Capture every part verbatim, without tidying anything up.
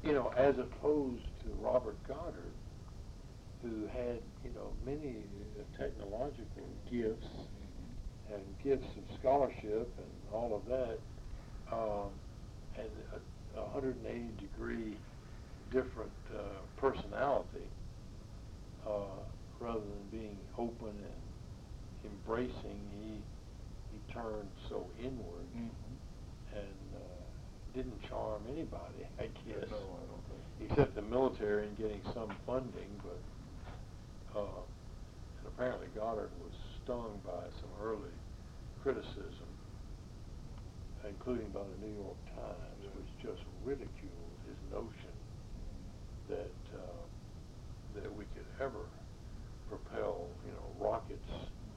you know, as opposed to Robert Goddard, who had, you know, many uh, technological gifts and gifts of scholarship and all of that, um, and a, a one hundred eighty degree different uh, personality, uh, rather than being open and embracing, he he turned so inward. Mm-hmm. and uh, didn't charm anybody, I guess. No, I don't think. Except the military and getting some funding, but uh, and apparently Goddard was stung by some early criticism, including by the New York Times, yeah. which just ridiculed his notion that uh, that we could ever propel, you know, rockets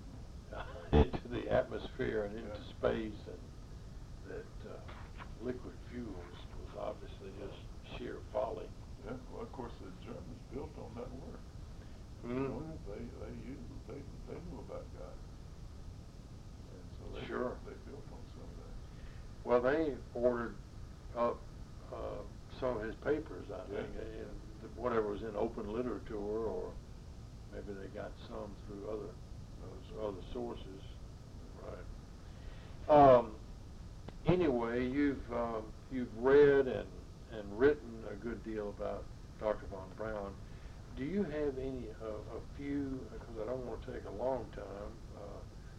into the atmosphere and into yeah. space, and that uh, liquid fuels was obviously just sheer folly. Yeah, well, of course, the Germans built on that work. Mm-hmm. You know, they they used they they knew about God, and so they sure they built on some of that. Well, they ordered up uh, some of his papers, I yeah. think, and whatever was in open literature, or maybe they got some through other uh, other sources. Right. Um, anyway, you've um, you've read and and written a good deal about Doctor von Braun. Do you have any uh, a few? Because I don't want to take a long time. Uh,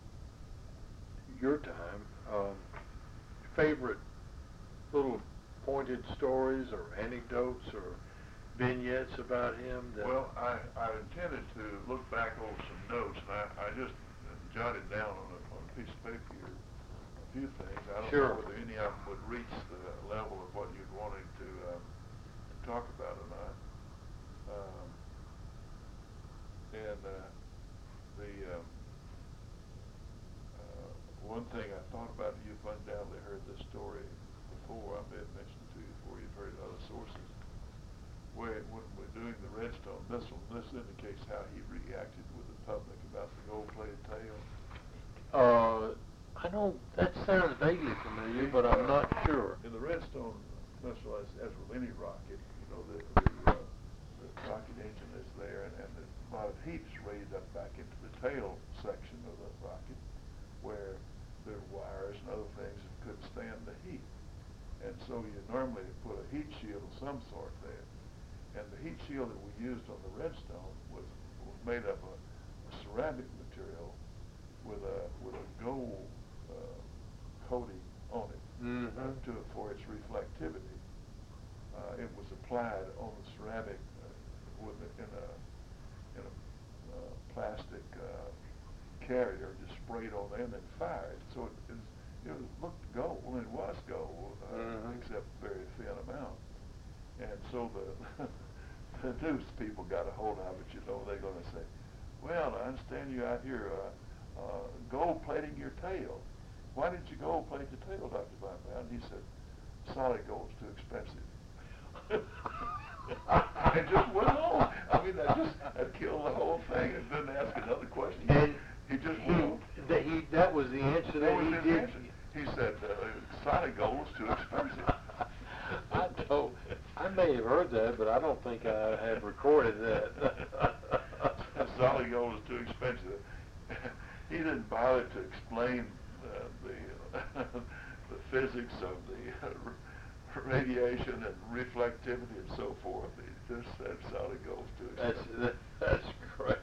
your time. Um, favorite little pointed stories or anecdotes or vignettes about him? That well, I, I intended to look back over some notes, and I, I just jotted down on a, on a piece of paper here a few things. I don't sure. know whether any of them would reach the level of what you'd wanted to um, talk about or not. Um, and uh, the um, uh, one thing I thought about, you've undoubtedly heard this story before. I may have mentioned it to you before. You've heard other sources. Where when we're doing the Redstone missile, this indicates how he reacted with the public about the gold-plated tail. Uh, I know that sounds vaguely familiar, but I'm not sure. In the Redstone missile, as, as with any rocket, you know, the, the, uh, the rocket engine is there, and, and the, a lot of heat is raised up back into the tail section of the rocket, where there are wires and other things that couldn't stand the heat. And so you normally put a heat shield of some sort there. And the heat shield that we used on the Redstone was, was made of a, a ceramic material with a with a gold uh, coating on it mm-hmm. uh, to it for its reflectivity. Uh, it was applied on the ceramic uh, with a, in a in a uh, plastic uh, carrier, just sprayed on there and then fired. So it, it, it looked gold, and it was gold, uh, mm-hmm. except very thin amount. And so the, the news people got a hold of it, you know, they're going to say, well, I understand you out here uh, uh, gold plating your tail. Why did you gold plate the tail, Doctor Von Braun? He said, solid gold's too expensive. It just went on. I mean, that just that killed the whole thing. And didn't ask another question. And he just he, went on. That, he, that was the answer that, that was he his did. Answer. He said, uh, solid gold's too expensive. I don't, I may have heard that, but I don't think I have recorded that. Solid gold is too expensive. He didn't bother to explain uh, the uh, the physics of the uh, radiation and reflectivity and so forth. He just said solid gold is too expensive. That's that's great.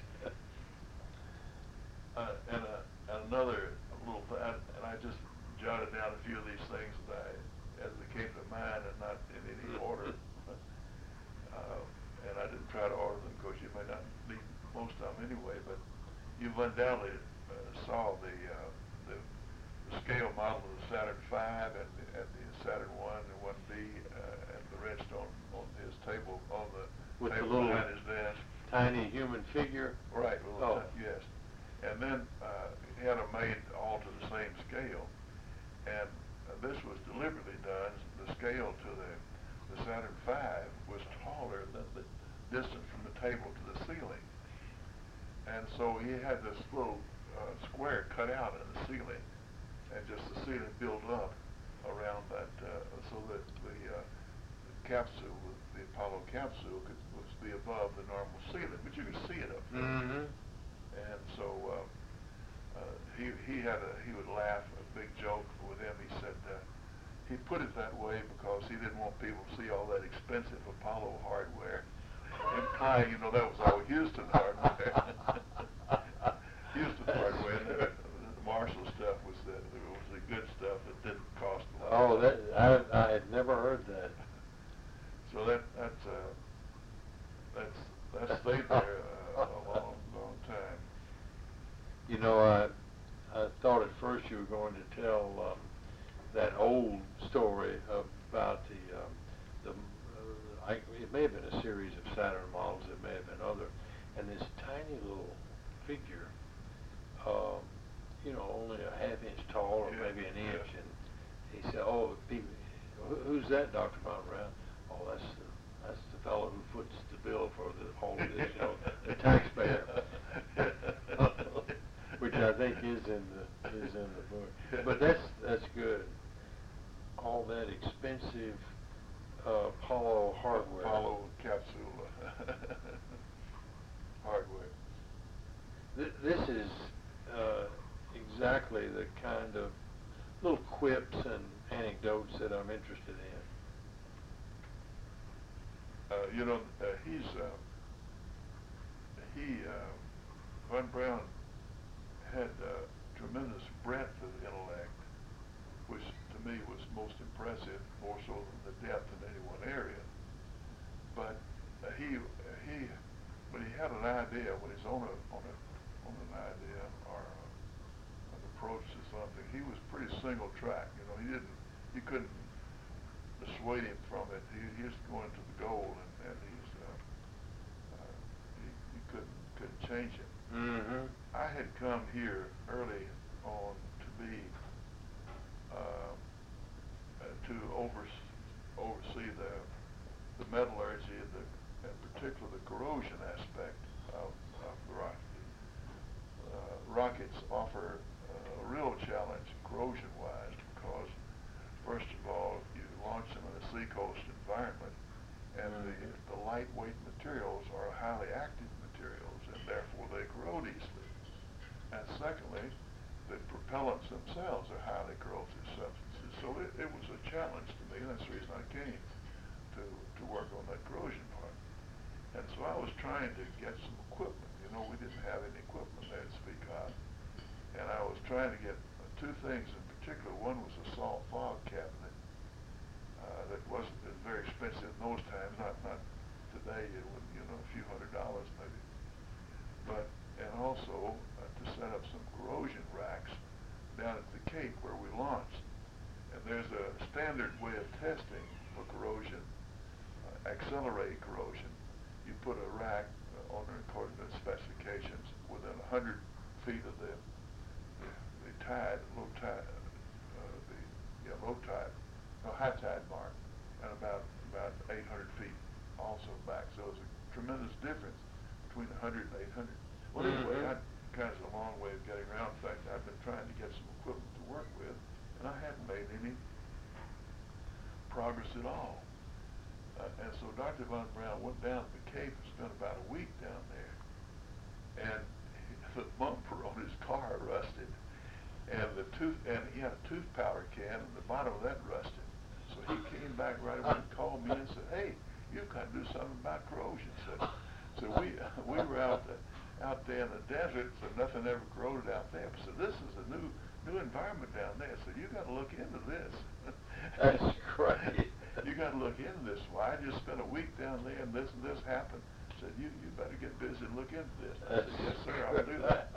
Uh, and, uh, and another little thing, and I just jotted down a few of these things that I, as they came to mind, and not in any order. Uh, and I didn't try to order them because you may not need most of them anyway. But you've undoubtedly uh, saw the, uh, the the scale model of the Saturn five and the, and the Saturn one and one B uh, and the Redstone on his table on the with table the little behind his desk. Tiny human figure. Right. Oh. Yes. And then uh, he had them made all to the same scale. And uh, this was deliberately done. The scale to the, the Saturn five was taller than the distance from the table to the ceiling. And so he had this little uh, square cut out in the ceiling, and just the ceiling built up around that, uh, so that the uh, capsule, the Apollo capsule, could was be above the normal ceiling, but you could see it up there. Mm-hmm. And so uh, uh, he he had a he would laugh a big joke with him. He said uh, he put it that way because he didn't want people to see all that expensive Apollo hardware, implying you know that was all Houston hardware. Houston hardware. And the, the Marshall stuff was the was the good stuff that didn't cost a lot. Oh, that I I had never heard that. So that that's uh, that's that stayed there uh, a long long time. You know, I I thought at first you were going to tell um, that old story about the um, the uh, I, it may have been a series of Saturn models. It may have been other, and this tiny little figure, um, you know, only a half inch tall or Yeah, maybe an yeah. inch, and he said, "Oh, people, who- who's that, Doctor Von Braun?" "Oh, that's the, that's the fellow who foots the bill for the, all of this, you know, the taxpayer." Which I think is in the is in the book. But that's that's good. All that expensive uh, Apollo hardware. Apollo capsule hardware. Th- this is uh, exactly the kind of little quips and anecdotes that I'm interested in. Uh, you know, uh, he's uh, he uh, Von Braun had uh, tremendous breadth of intellect, which to me was most impressive, more so than the depth in any one area. But uh, he he when he had an idea, when he's on a on a on an idea or uh, an approach to something, he was pretty single track. You know, he didn't you couldn't dissuade him from it. He, he was going to the goal, and, and he's uh, uh, he, he couldn't couldn't change it. Mm-hmm. I had come here early on to be uh, uh, to overs oversee the the metallurgy, and the, in particular the corrosion aspect of, of the rocket. Uh, rockets offer uh, a real challenge corrosion-wise because, first of all, you launch them in a seacoast environment, and mm-hmm. the, the lightweight materials are highly active materials, and therefore they corrode easily. And secondly, the propellants themselves are highly corrosive substances. So it, it was a challenge to me, and that's the reason I came to, to work on that corrosion part. And so I was trying to get some equipment. You know, we didn't have any equipment there to speak of. And I was trying to get uh, two things in particular. One was a salt fog cabinet uh, that wasn't it was very expensive in those times, not not today, it would, you know, a few hundred dollars maybe. But and also uh, to set up some corrosion racks down at the Cape where we launched. And there's a standard way of testing for corrosion, uh, accelerated corrosion. You put a rack uh, on according to the specifications within one hundred feet of the the, the tide, low tide, uh, the yeah, low tide, no high tide mark, and about about eight hundred feet also back. So there's a tremendous difference between one hundred and eight hundred. Well, anyway, Mm-hmm. I kind of a long way of getting around. In fact, I've been trying to get some equipment to work with, and I hadn't made any progress at all. Uh, and so Doctor Von Braun went down to the Cape and spent about a week down there, and the bumper on his car rusted, and the tooth, and he had a tooth powder can, and the bottom of that rusted. So he came back right away and called me and said, "Hey, you've got to do something about corrosion." So, so we we were out the, out there in the desert, so nothing ever corroded out there. So this is a new new environment down there. So you got to look into this. That's great. You got to look into this. Well, I just spent a week down there, and this and this happened. I said, you you better get busy and look into this. I said, yes, sir, I'll do that.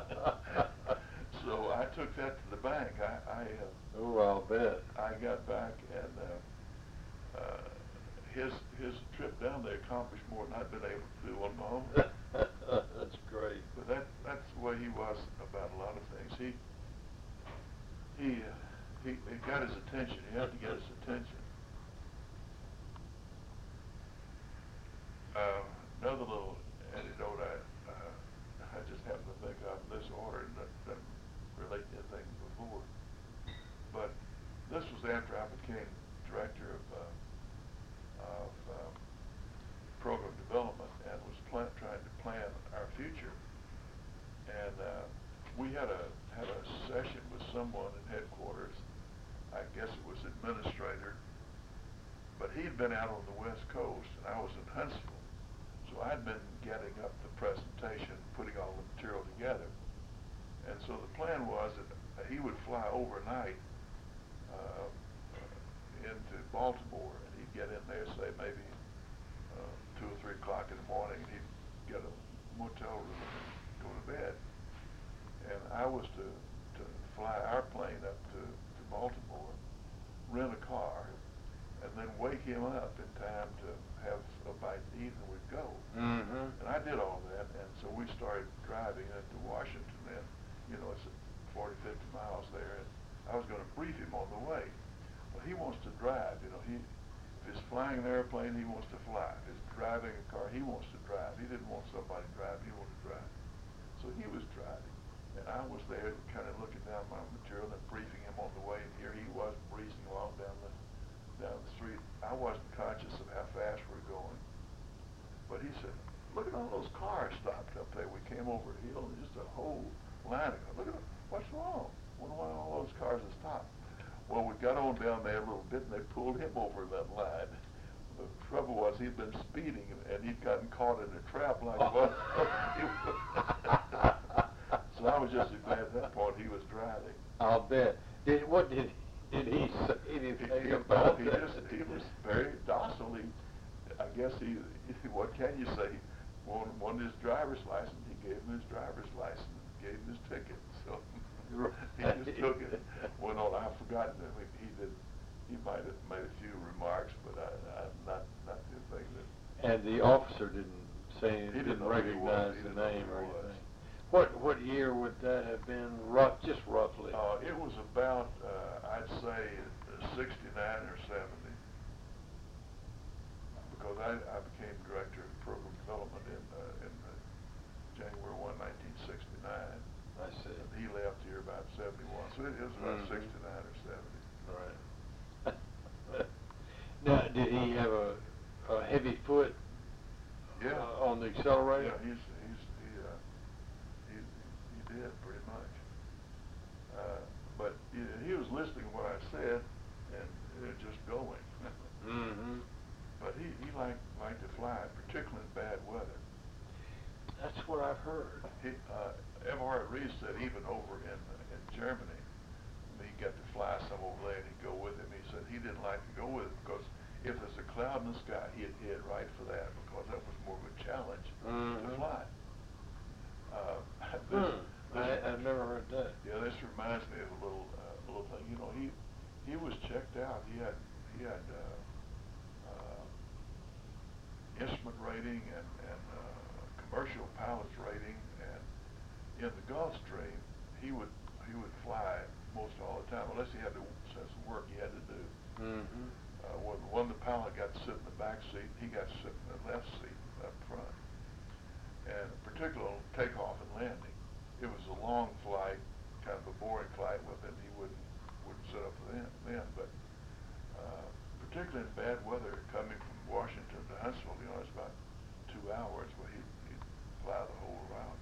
So I took that to the bank. I I, uh, Oh, I'll bet. I got back, and uh, uh, his his trip down there accomplished more than I'd been able to do on my own. That's great. But that that's the way he was about a lot of things. He he uh, he, he got his attention. He had to get his attention. Uh, another little anecdote I uh, I just happened to think of in this order, and that doesn't relate to anything before. But this was after I became director of uh, had a session with someone in headquarters. I guess it was administrator, but he'd been out on the West Coast, and I was in Huntsville. So I'd been getting up the presentation, putting all the material together. And so the plan was that he would fly overnight uh, into Baltimore, and he'd get in there, say, maybe uh, two or three o'clock in the morning, and he'd get a motel room and go to bed. And I was to, to fly our plane up to, to Baltimore, rent a car, and then wake him up in time to have a bite to eat, and we'd go. Mm-hmm. And I did all that, and so we started driving into Washington, and, you know, it's forty, fifty miles there, and I was going to brief him on the way. Well, he wants to drive, you know, he, if he's flying an airplane, he wants to fly. If he's driving a car, he wants to drive. He didn't want somebody driving, he wanted to drive. So he was driving, and I was there kind of looking down my material and briefing him on the way, and here he was breezing along down the down the street. I wasn't conscious of how fast we were going. But he said, look at all those cars stopped up there. We came over a hill and just a whole line of them. Look at them. What's wrong? Wonder why all those cars have stopped. Well, we got on down there a little bit, and they pulled him over that line. The trouble was he'd been speeding, and he'd gotten caught in a trap like one. So I was just glad at that point he was driving. I'll bet. Did, what did did he say anything he, he, about he that? Just, he was very docile. He, I guess he, what can you say? Wanted, wanted his driver's license. He gave him his driver's license, gave him his ticket. So he just took it. Went on. I've forgotten that he did. He might have made a few remarks, but I, I not not the thing that. And the officer didn't say anything, He didn't didn't recognize the didn't name or was. anything. What what year would that have been? Rough, just roughly. Uh, it was about uh, I'd say sixty-nine or seventy, because I, I became director of program development in uh, in uh, January first, nineteen sixty-nine. I see. And he left here about seventy-one, so it, it was about Mm-hmm. sixty-nine or seventy. Right. Now, did he have a, a heavy foot? Yeah. Uh, on the accelerator? Yeah, he's he's he uh, he he did pretty much. Uh, but he, he was listening to what I said, and uh, just going. Mm-hmm. But he he liked liked to fly, particularly in bad weather. That's what I've heard. He, uh, Everhard Reese said even over in in Germany, he got to fly some over there, and he'd go with him. He said he didn't like to go with it because if there's a cloud in the sky, he'd head right for that because that was more of a challenge Mm-hmm. to fly. Uh, this, Hmm. this, I, I've never heard that. Yeah, this reminds me of a little uh, little thing. You know, he he was checked out. He had he had uh, uh, instrument rating and and uh, commercial pilot's rating, and in the Gulfstream, he would he would fly most all the time, unless he had to have some work he had to do. Mm-hmm. Uh, when when the pilot got to sit in the back seat, he got to sit in the left seat up front. And particularly on takeoff and landing, it was a long flight, kind of a boring flight with him. He wouldn't wouldn't sit up then. then but uh, particularly in bad weather, coming from Washington to Huntsville, you know, it's about two hours. Well, he he'd fly the whole route.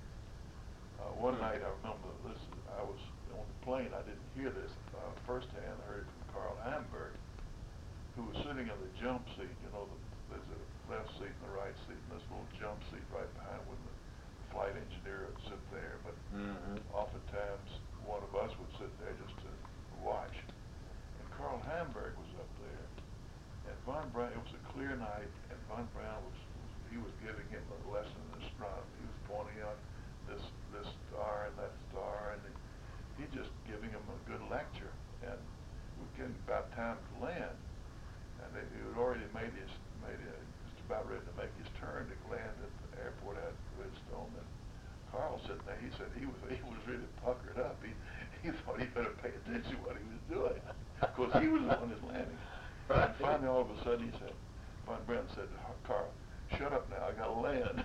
Uh, one night, I remember this. I was on the plane. I didn't hear this uh, firsthand. I heard it from Carl Hamburg, who was sitting in the jump seat. You know, the, there's a left seat and the right seat, and this little jump seat right behind when the flight engineer would sit there. But Mm-hmm. oftentimes, one of us would sit there just to watch. And Carl Hamburg was up there, and Von Braun. It was a clear night, and Von Braun was, was he was giving him a lesson in astronomy. He was pointing out this this star and that star, and he just giving him a good lecture. And we were getting about time to land, and they, he had already made his made it just about ready to make his turn to land at the airport at Redstone. And Carl said that he said he was he was really puckered up. He he thought he better pay attention to what he was doing, because he was the one that's landing. Right. And finally, all of a sudden, he said, Von Braun said to Carl, "Shut up now, I got to land."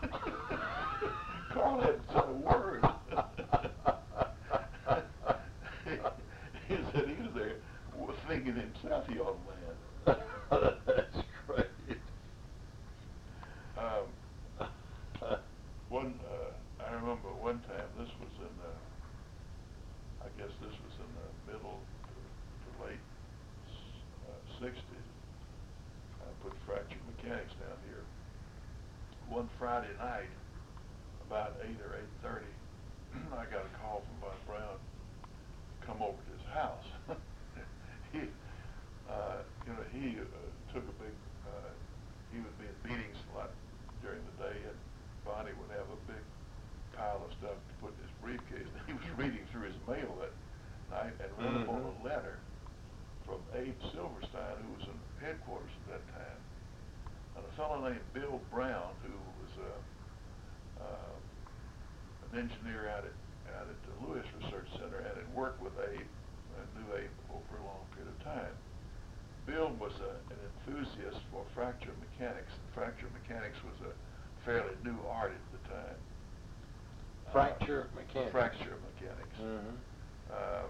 Carl hadn't said a word. he, he said he was there thinking himself he ought to land. That's great. Um, one, uh, I remember one time, this was in uh, sixties. I put fracture mechanics down here. One Friday night, about eight or eight thirty, I got a call from Von Braun to come over to his house. he, uh, you know, he uh, took a big. Uh, he would be in meetings a lot during the day, and Bonnie would have a big pile of stuff to put in his briefcase. And he was reading through his mail that night and read Mm-hmm. upon a letter from Abe Silverstein, who was in headquarters at that time, and a fellow named Bill Brown, who was a, uh, an engineer out at out at the Lewis Research Center and had worked with Abe, and knew Abe over a long period of time. Bill was a, an enthusiast for fracture mechanics, and fracture mechanics was a fairly new art at the time. Fracture uh, mechanics. Fracture mechanics. Mm-hmm. Uh,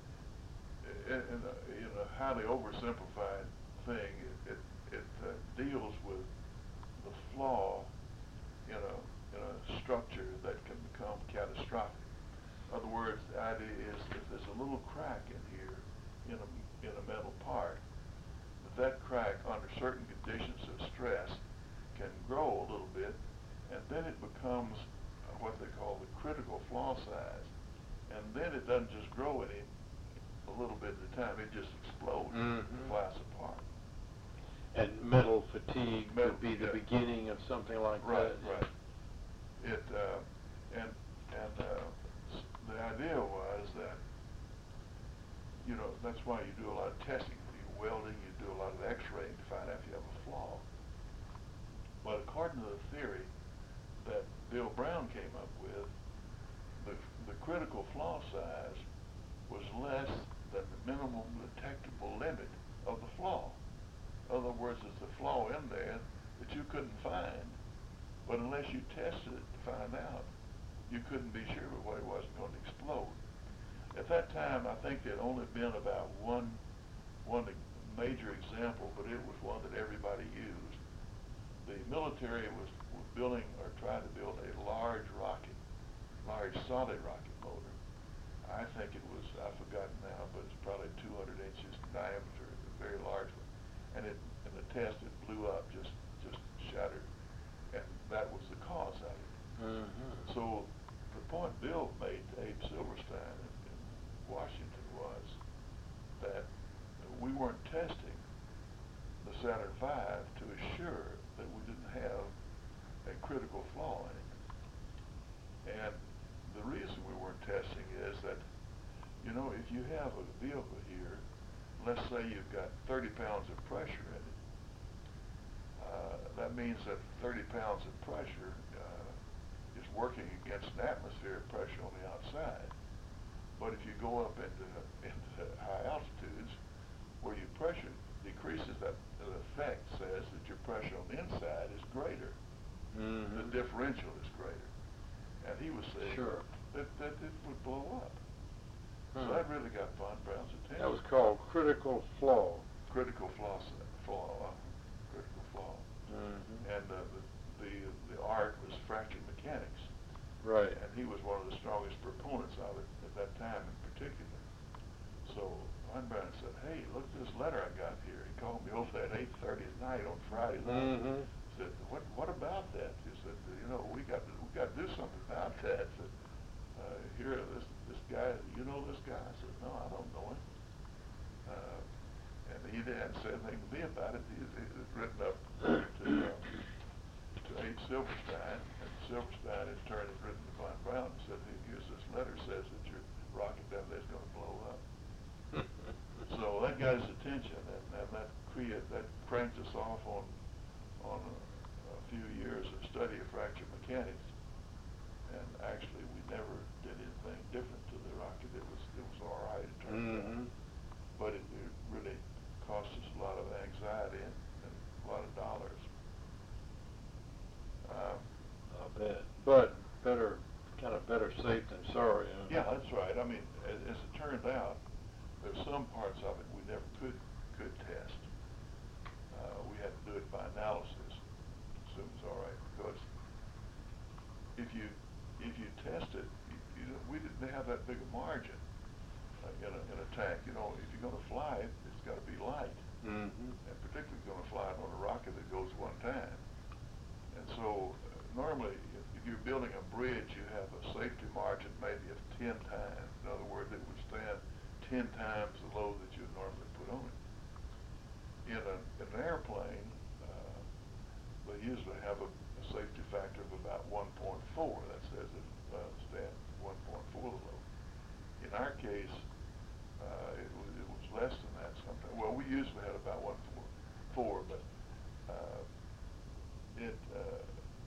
in, in, a, in a highly oversimplified thing, it, it, it uh, deals with the flaw in a, in a structure that can become catastrophic. In other words, the idea is if there's a little crack in here in a, in a metal part, that that crack under certain conditions of stress can grow a little bit, and then it becomes uh, what they call the critical flaw size. And then it doesn't just grow any a little bit at a time, it just explodes, Mm-hmm. and flies apart. And metal fatigue Metal- would be the yeah. beginning of something like Right, that. right. It, uh, and, and uh, s- the idea was that, you know, that's why you do a lot of testing. When you're welding, you do a lot of x-raying to find out if you have a flaw. But according to the theory that Bill Brown came up with, the, the critical flaw size was less than the minimum detectable limit of the flaw. In other words, there's a flaw in there that you couldn't find, but unless you tested it to find out, you couldn't be sure whether it wasn't going to explode. At that time, I think there'd only been about one, one major example, but it was one that everybody used. The military was, was building or trying to build a large rocket, large solid rocket motor. I think it was, I've forgotten now, but it's probably two hundred inches in diameter, a very large one. And it, in the test, it blew up, just, just shattered. And that was the cause of it. Mm-hmm. So the point Bill made to Abe Silverstein in, in Washington was that we weren't testing the Saturn five to assure that we didn't have a critical flaw in it. And the reason we weren't testing is that, you know, if you have a vehicle here, let's say you've got thirty pounds of pressure in it, uh, that means that thirty pounds of pressure uh, is working against an atmospheric pressure on the outside. But if you go up into, into high altitudes, where your pressure decreases, that the effect says that your pressure on the inside is greater. Mm-hmm. The differential is greater. And he was saying Sure. that, that it would blow up. Hmm. So that really got Von Braun's attention. That was called critical flaw. Critical flaw, flaw, uh, critical flaw. Mm-hmm. And uh, the, the the art was fracture mechanics. Right. And he was one of the strongest proponents of it at that time in particular. So Von Braun said, hey, look at this letter I got here. He called me over at eight thirty at night on Friday night. Mm-hmm. Said, what what about that? He said, you know, we got to, we got to do something about that. Said, uh, here, this this guy, you know this guy? I said, no, I don't know him. Uh, and he didn't say anything to me about it. He, it was written up to, uh, to Abe Silverstein, and Silverstein in turn had written to Von Braun and said, hey, here's this letter says that your rocket down there is going to blow up. So that got his attention, and, and that created, that cranked us off on on a, a few years of study of fracture mechanics. And actually, we never did anything different to the rocket. It was it was all right, it turned Mm-hmm. out, but it, it really cost us a lot of anxiety and, and a lot of dollars. Um, I bet. But better, kind of better safe than sorry. Huh? yeah, that's right. I mean, as, as it turned out, there's some parts of it we never could could test. Uh, we had to do it by analysis. So it was all right, because if you if you test it, you, you know, we didn't have that big a margin uh, in a in a tank. You know, if you're going to fly it, it's got to be light. Mm-hmm. and particularly going to fly it on a rocket that goes one time. And so uh, normally, if, if you're building a bridge, you have a safety margin maybe of ten times. In other words, it would stand ten times the load that you would normally put on it. In, a, in an airplane, uh, they usually have a, a safety factor of about one point four. That says it uh, stands one point four the load. In our case, uh, it, was, it was less than that sometimes. Well, we usually had about one point four, but uh, it uh,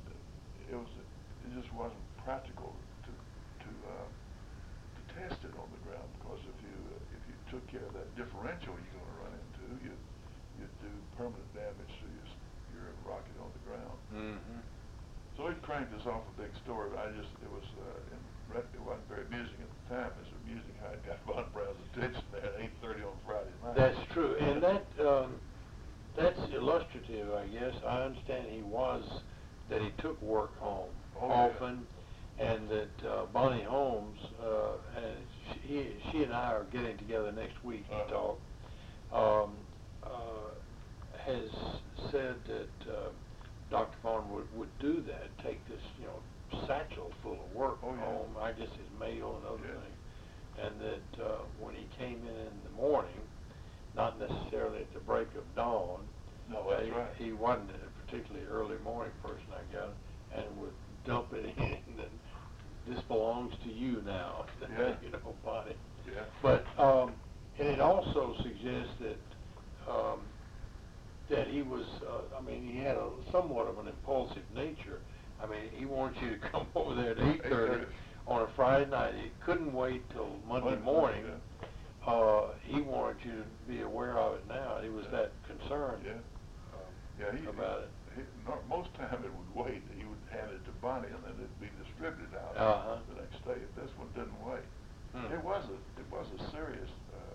it was it just wasn't practical to to uh, to test it on the ground, because if you uh, if you took care of that differential you're going to run into, you you'd do permanent damage to your your rocket on the ground. Mm-hmm. So it cranked us off a big story, but I just it was uh, in, it wasn't very amusing at the time. It was amusing how it got Von Braun's attention there at eight thirty on Friday night. That's true, and that um, that's illustrative, I guess. I understand he was that he took work home Oh, often, yeah. and that uh, Bonnie Holmes uh, and she, he, she and I are getting together next week to Uh-huh. talk. Um, uh, has said that uh, Doctor Vaughn would, would do that, take this, you know, satchel full of work Oh, yeah. home, I guess his mail and other Yeah. things, and that uh, when he came in in the morning, not necessarily at the break of dawn, No, that's he, right. he wasn't a particularly early morning person, I gather, and would dump it in, and this belongs to you now, Yeah. you know, Bonnie. Yeah. But, um, and it also suggests that, um, that he was, uh, I mean, he had a somewhat of an impulsive nature. I mean, he wants you to come over there at eight thirty on a Friday night. He couldn't wait till Monday Monday, morning. yeah. Uh, he wanted you to be aware of it now. He was Yeah. that concerned Yeah. um, Yeah, he, about it. He, no, most time it would wait. He would hand it to Bonnie, and then it'd be distributed out Uh-huh. the next day. This one didn't wait. Hmm. It was a it was a serious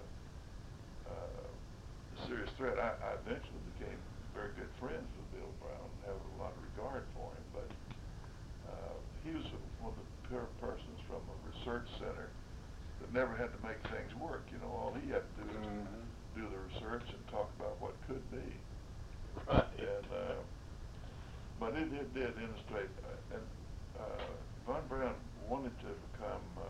uh, uh, serious threat. I, I eventually became very good friends with Bill Brown and have a lot of regard for him. But uh, he was one of the pure persons from a research center that never had to make things work. You know, all he had to do was Mm-hmm. do the research and talk about what could be. Right. And uh, but it, it did illustrate, uh, and uh, Von Braun wanted to become uh,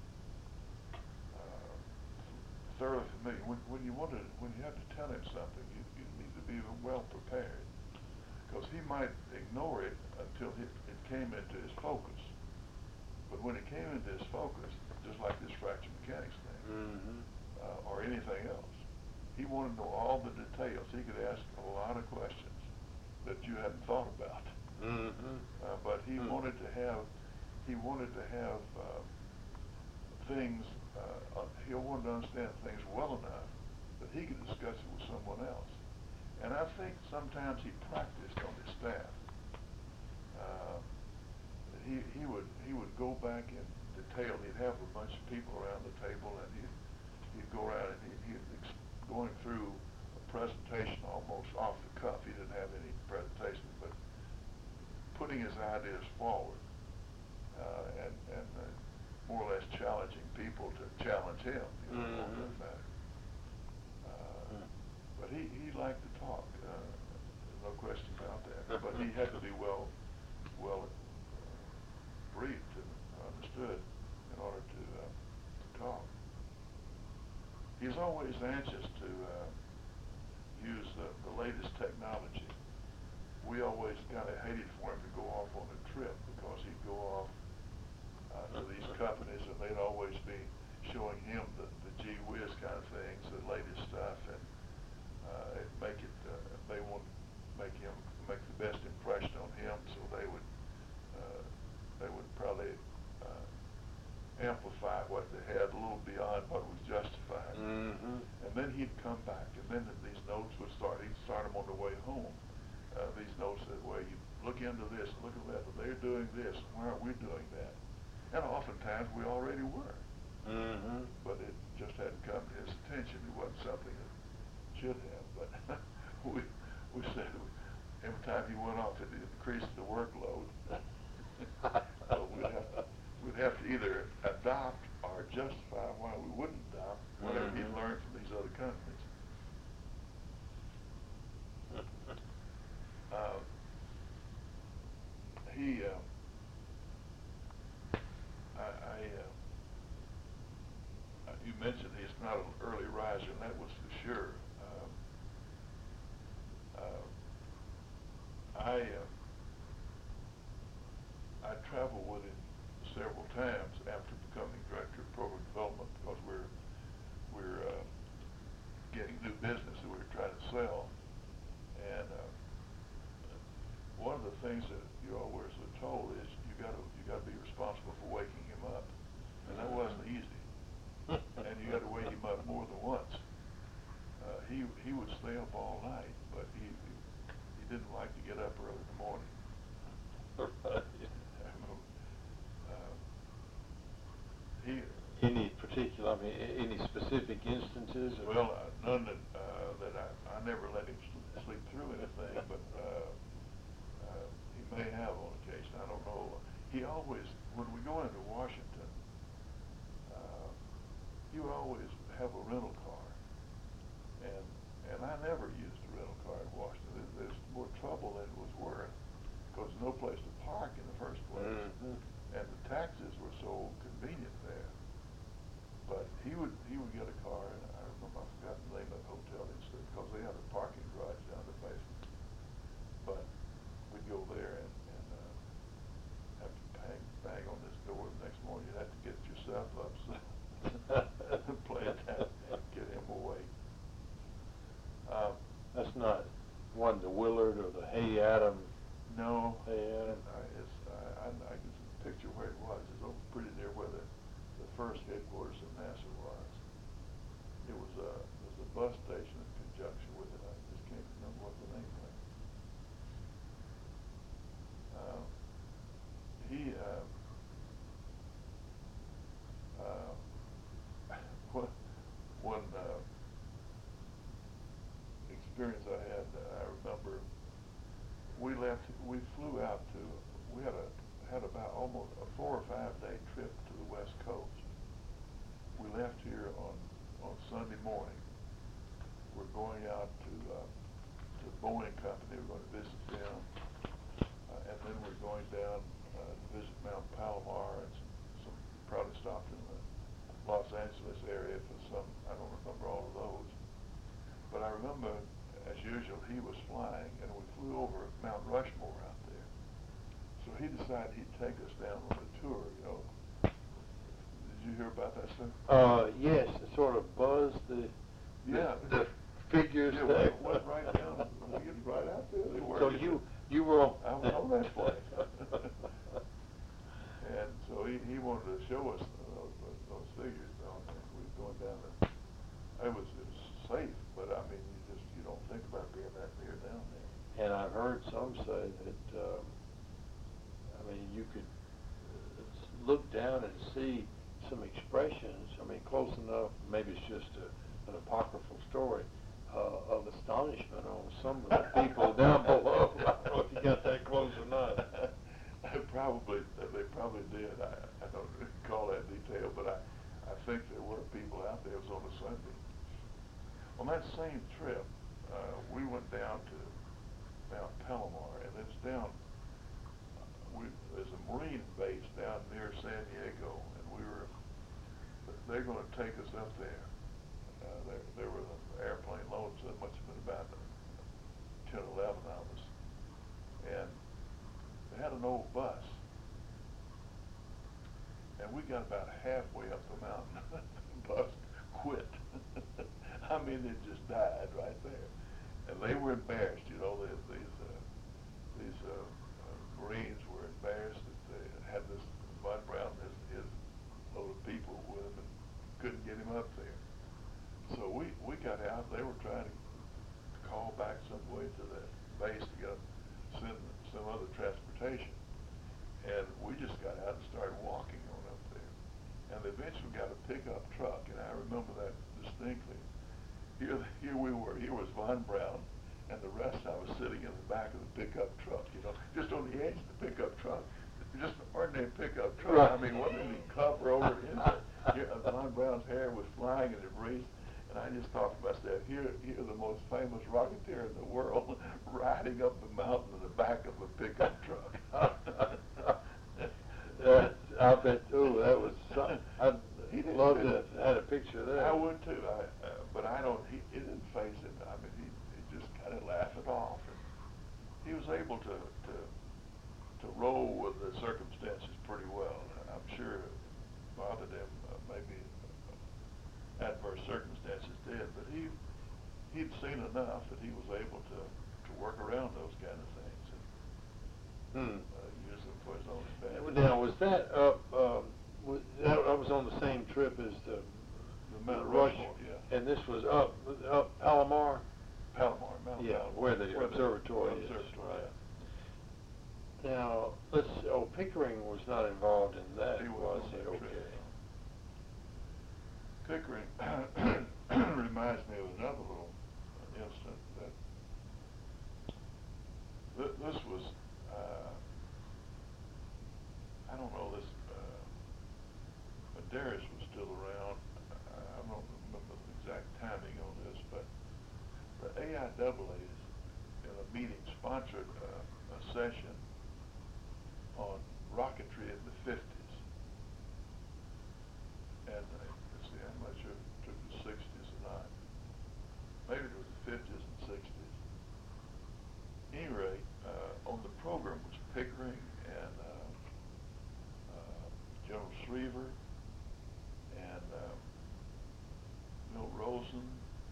uh, thoroughly familiar. When, when you wanted, when you had to tell him something, you, you need to be well prepared, because he might ignore it until it, it came into his focus. But when it came into his focus, just like this fracture mechanics thing, Mm-hmm. uh, or anything else, he wanted to know all the details. He could ask a lot of questions that you hadn't thought about. Mm-hmm. Uh, but he Hmm. wanted to have, he wanted to have uh, things, uh, uh, he wanted to understand things well enough that he could discuss it with someone else. And I think sometimes he practiced on his staff. Uh, he, he would he would go back in detail. He'd have a bunch of people around the table, and he'd, he'd go around and he, he'd ex- going through a presentation almost off the cuff. He didn't have any presentation, but putting his ideas forward uh, and, and uh, more or less challenging people to challenge him, you know, Mm-hmm. on that matter. Uh, Mm. but he, he liked to talk, uh, no question about that. But he had to be well well uh, briefed and understood in order to, uh, to talk. He's always anxious to uh, use the, the latest technology. We always kind of hated for him to go off on a trip, because he'd go off uh, to these companies, and they'd always be showing him the, the gee whiz kind of things, the latest stuff, and uh, it'd make it, uh, they want to make him, make the best impression on him, so they would, uh, they would probably uh, amplify what they had a little beyond what was justified. Mm-hmm. And then he'd come back, and then these notes would start, he'd start them on the way home. Uh, these notes that, well, you look into this, look at that, they're doing this, why aren't we doing that? And oftentimes we already were. Mm-hmm. But it just hadn't come to his attention. It wasn't something that should have. But we we said every time he went off, it increased the workload. So we'd have, we'd have to either adopt or justify why we wouldn't adopt whatever Mm-hmm. he'd learned from these other companies. traveled with him several times after becoming director of program development because we're we're uh, getting new business that we're trying to sell. And uh, one of the things that you always were told is you got to you got to be responsible for waking him up, and that wasn't easy. And you got to wake him up more than once. Uh, he he would stay up all night, but he he didn't like to get up early in the morning. Right. uh, he Any particular, I mean, a- any specific instances? Of well, uh, none that uh, that I I never let him sl- sleep through anything, but uh, uh, he may have on occasion. I don't know. He always, when we go into Washington, uh, he would always have a rental car, and and I never used a rental car in Washington. There- There's more trouble than it was worth because there's no place to park in the first place, Mm-hmm. and the taxes were so convenient there. But he would he would get a car, and I remember I forgot the name of the hotel he stayed because they had a parking garage down the basement. But we'd go there and, and uh, have to bang bang on this door. The next morning you'd have to get yourself up, so play it down, get him awake. Um, That's not one, the Willard or the Hay Adam. no, Hay Adam. I, it's I, I, I can picture where it was. It's over pretty near where the the first headquarters of NASA was. It was a it was a bus station in conjunction with it. I just can't remember what the name was. Uh, he uh, uh, one one uh, experience I had. Uh, I remember we left. We flew out to. We had a had about almost a four or five day trip to the West Coast. We left here on on Sunday morning. We're going out to uh, to the Boeing Company. We're going to visit them, uh, and then we're going down uh, to visit Mount Palomar and some, some probably stopped in the Los Angeles area for some. I don't remember all of those, but I remember, as usual, he was flying, and we flew over Mount Rushmore out there. So he decided he'd take us down on a tour, you know. Did you hear about that stuff? Uh, yes, it sort of buzzed the, Yeah. the, the figures. Yeah, that- we went right down, we get right out there. They were. So you, you were on. I was on that flight. And so he, he wanted to show us those, those figures down there. We were going down there. It was, it was safe, but I mean, you just, you don't think about being that near down there. And I've heard some say that, um, I mean, you could uh, look down and see some expressions, I mean, close enough, maybe it's just a, an apocryphal story, uh, of astonishment on some of the people down below. I don't know if you got that close or not. Probably, they probably did. I, I don't recall that detail, but I, I think there were people out there. It was on a Sunday. On that same trip, uh, we went down to Mount Palomar, and it's down, we, there's a Marine base down near San Diego, and we were, they're going to take us up there. Uh, there, there was an airplane load, so it must have been about ten, eleven of us. And they had an old bus. And we got about halfway up the mountain. The bus quit. I mean, it just died right there. And they were embarrassed, you know, these, these, uh, these uh, uh, Marines were embarrassed that they had this Von Braun, his, his load of people with him, and couldn't get him up there. So we, we got out. They were trying to call back some way to the base to get send some other transportation. And we just got out and started walking on up there. And they eventually got a pickup truck, and I remember that distinctly. Here, here we were. Here was Von Braun, and the rest I was sitting in the back of the pickup truck, you know, just on the edge of the pickup truck. Just an ordinary pickup truck. Right. I mean, wasn't any cover over it. Here, Von Braun's hair was flying in debris. And I just thought to myself, here, here the most famous rocketeer in the world riding up the mountain in the back of a pickup truck. That, I bet too. That was something. I'd He didn't love do to that. have had a picture of that. I would too. I, uh, but I don't. He it didn't face him. I mean, he, he just kind of laughed it off. And he was able to to to roll with the circumstances pretty well. I'm sure it bothered him, uh, maybe uh, adverse circumstances did, but he he'd seen enough that he was able to, to work around those kind of things and Hmm. uh, use them for his own Uh, advantage. Now, was that up, um, was, that, that was on the same trip as the, The Mount Rush, Rushmore, yeah. and this was up, up Palomar? Palomar, Mount Yeah, Palomar. where the observatory is, observatory, right. Now, let's, oh, Pickering was not involved in that, He was was on he? that Okay. trip, Pickering reminds me of another little incident that th- this was, uh, I don't know, this, uh, Medeiros was still around. I don't remember the exact timing on this, but the A I A A's in a meeting sponsored uh, a session on rocketry in the fifties. And uh, let's see, I'm not sure if it took the sixties or not. Maybe it was the fifties and sixties. At any rate, uh, on the program was Pickering and uh, uh, General Schriever and uh, Milt Rosen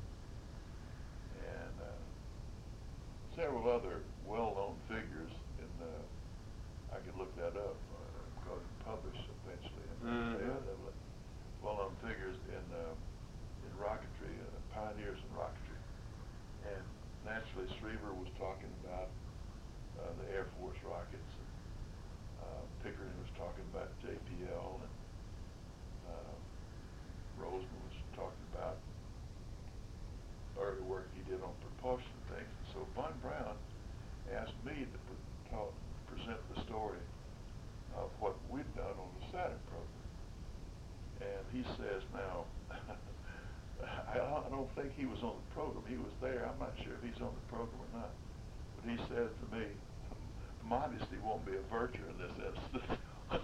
and uh, several other well-known figures in the, I could look that up uh, because it published eventually in the Mhm. A I A A, well-known figures in uh, in rocketry, uh, pioneers in rocketry. And naturally, Schriever was talking about uh, the Air Force rockets. And, uh, Pickering was talking about J P L, and uh, Rosen was talking about early work he did on propulsion things. And so Von Braun asked me to pre- talk, present the story of what we'd done on the Saturn program. And he says, now, I don't, I don't think he was on the program. He was there. I'm not sure if he's on the program or not. But he says to me, modesty won't be a virtue in this instance.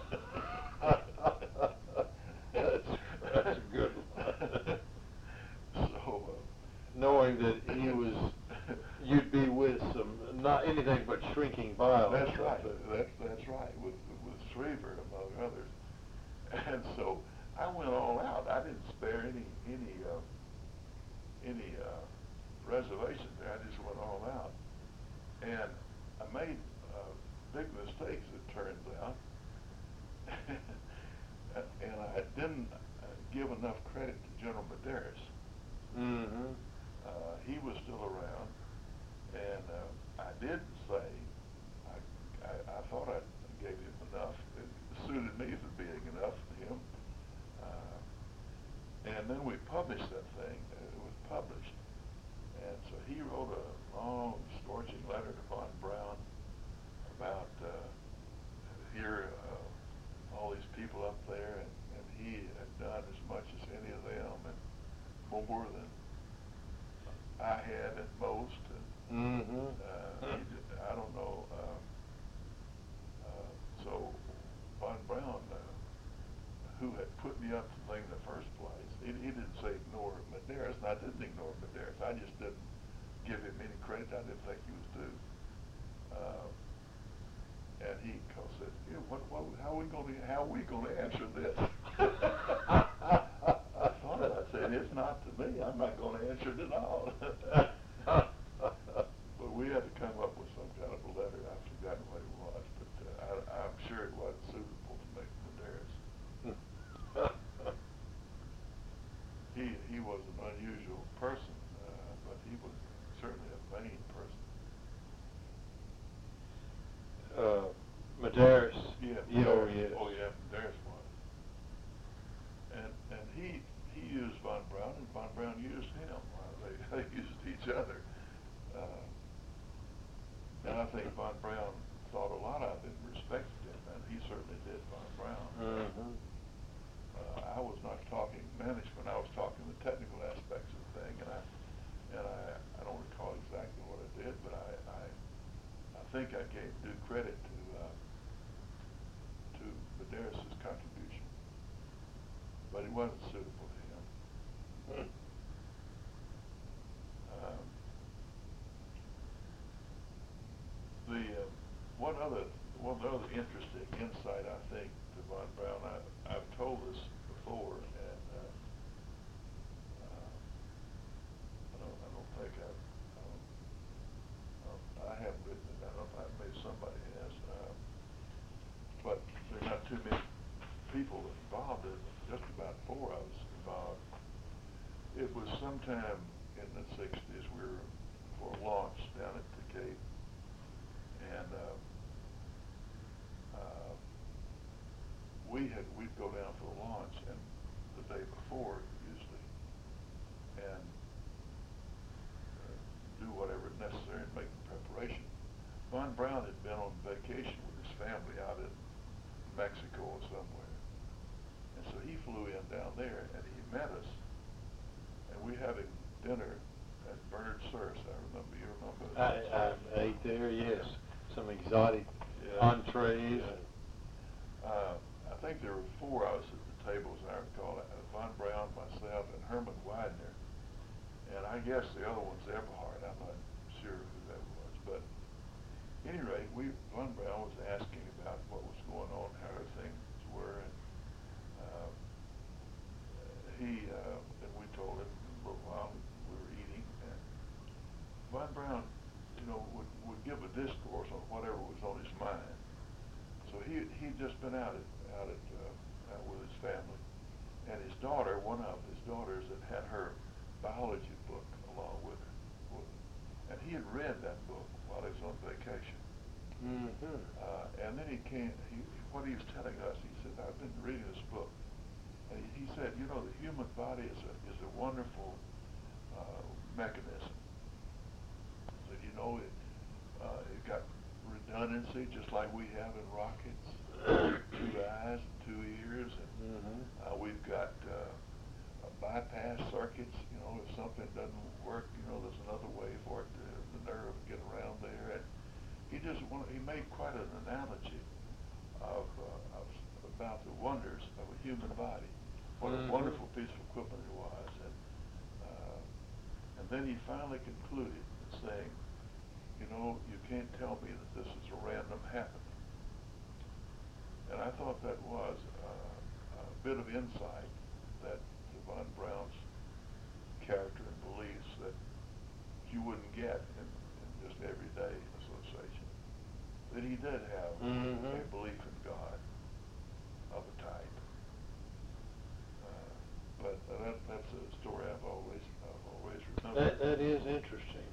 that's, that's a good one. So, uh, knowing that he was, you'd be with some, not anything but shrinking violence. That's right. That's that's right. With with Schriever among others, and so I went all out. I didn't spare any any uh, any uh, reservations there. I just went all out, and I made uh, big mistakes. It turns out, and I didn't uh, give enough credit to General Medeiros. Mm-hmm. Uh, he was still around, and uh, I did say, I, I, I thought I gave him enough. It suited me for being enough to him. Uh, and then we published that thing. It was published. And so he wrote a long, scorching letter to Von Braun about uh, here, uh, all these people up there, and, and he had done as much as any of them, and more than I had at most. And, Mm-hmm. uh, he did, I don't know. Uh, uh, so Von Braun, uh, who had put me up to the thing in the first place, he, he didn't say ignore Medeiros, and I didn't ignore Medeiros. I just didn't give him any credit I didn't think he was due. Uh, and he said, yeah, what, what, how are we going to, how are we going to answer this? I thought it. I said, it's not to me. I'm not going to answer it at all. But we had to come up with some kind of a letter. I've forgotten what it was, but uh, I, I'm sure it wasn't suitable to make Medeiros. he he was an unusual person, uh, but he was certainly a vain person. Uh, Medeiros. Yeah, Yeah, oh, Medeiros. yes. Oh yeah, Medeiros was. And and he he used Von Braun, and Von Braun used him. Uh, they they used each other. Uh, and I think Von Braun thought a lot of him, respected him, and he certainly did, Von Braun. Mm-hmm. Uh, I was not talking management. I was talking the technical aspects of the thing, and I and I I don't recall exactly what I did, but I I, I think I gave due credit to uh, to Medeiros' contribution, but it wasn't suitable to him. Um, the uh, one other one other interesting insight, I think, to Von Braun, I, I've told this before, and uh, uh, I don't, I don't think I've, I, don't, I haven't written it down. I don't know if maybe somebody has, uh, but there are not too many people involved in it. Just about four of us involved. It was sometime in the sixties. We were for a launch down at the Cape, and uh, uh, we had we'd go down for the launch, and the day before usually, and uh, do whatever necessary and make the preparation. Von Braun had been on vacation with his family out in Mexico or somewhere, and so he flew in down there, and he met us, and we having dinner at Bernard Sear's. I remember, you remember? I, I ate there, yes. Some exotic Yeah. entrees. Yeah. Uh, I think there were four of us at the table, as I recall. Uh, Von Braun, myself, and Herman Widener. And I guess the other one's Eberhard. I'm not sure who that was. But at any rate, we, Von Braun was asking about what was going on, how things were. And uh, he, uh, and we told him for a while we were eating. And Von Braun, you know, would, would give a discourse on whatever was on his mind. So he, he'd just been out at, out at, uh, out with his family. And his daughter, one of his daughters, had had her biology book along with her. And he had read that book while he was on vacation. Mm-hmm. Uh, and then he came, he, what he was telling us, he said, I've been reading this book. And he, he said, you know, the human body is a, is a wonderful uh, mechanism. He said, you know, it, uh, it got redundancy just like we have in rockets. Two eyes, two ears, and mm-hmm. uh, we've got uh, bypass circuits. You know, if something doesn't work, you know, there's another way for it to, the nerve to get around there. And he just wanted, he made quite an analogy of, uh, of about the wonders of a human body. What mm-hmm. a wonderful piece of equipment it was. And uh, and then he finally concluded saying, you know, you can't tell me that this is a random happening. And I thought that was uh, a bit of insight that to Von Braun's character and beliefs that you wouldn't get in, in just everyday association. That he did have mm-hmm. a belief in God of a type. Uh, but uh, that, that's a story I've always I've always remembered. That, that is interesting.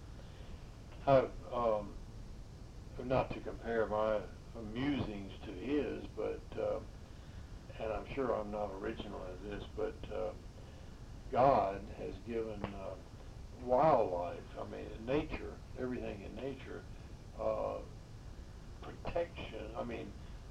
I, um, not to compare my musings to his, but, uh, and I'm sure I'm not original in this, but uh, God has given uh, wildlife, I mean, nature, everything in nature, uh, protection, I mean,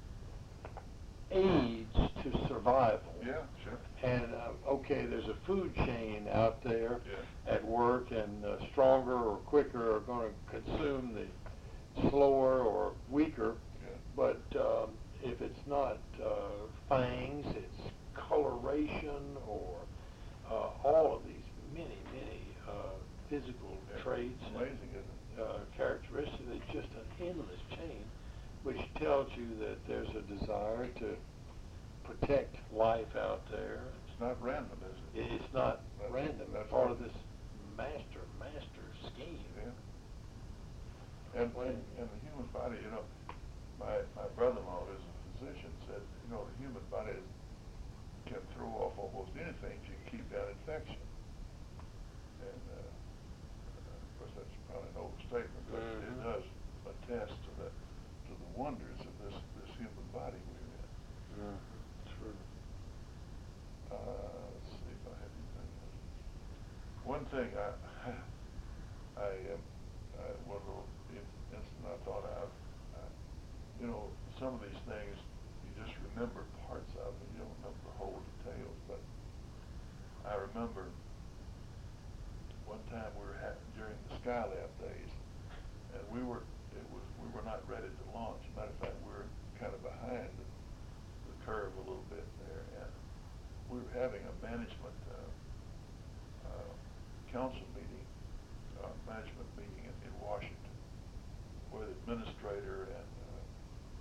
aids to survival. Yeah, sure. And, uh, okay, there's a food chain out there Yeah. at work, and uh, stronger or quicker are going to consume the slower or weaker. Yeah. But um, if it's not uh, fangs, it's coloration or uh, all of these many, many uh, physical Yeah. traits. Amazing, isn't it? Uh, characteristics. It's just an endless chain, which tells you that there's a desire to protect life out there. It's not random, is it? It- It's not That's- random. that's It's part right. of this master, master scheme. Yeah. And, and, and the human body, you know, my, my brother-in-law who's a physician said, you know, the human body is, can throw off almost anything to keep down infection. And, uh, of course, that's probably an overstatement, but it Mhm. does attest to the, to the wonders of this, this human body we're in. Mm, true. Uh, let's see if I have anything else. One thing I, I, um, I, one little in- instant I thought of, uh, you know, some of these things you just remember parts of them, you don't remember the whole details. But I remember one time we were ha- during the Skylab days, and we were it was we were not ready to launch. As a matter of fact, we were kind of behind the, the curve a little bit there, and we were having a management uh, uh, council meeting, uh, management meeting in, in Washington, where the administrator and uh,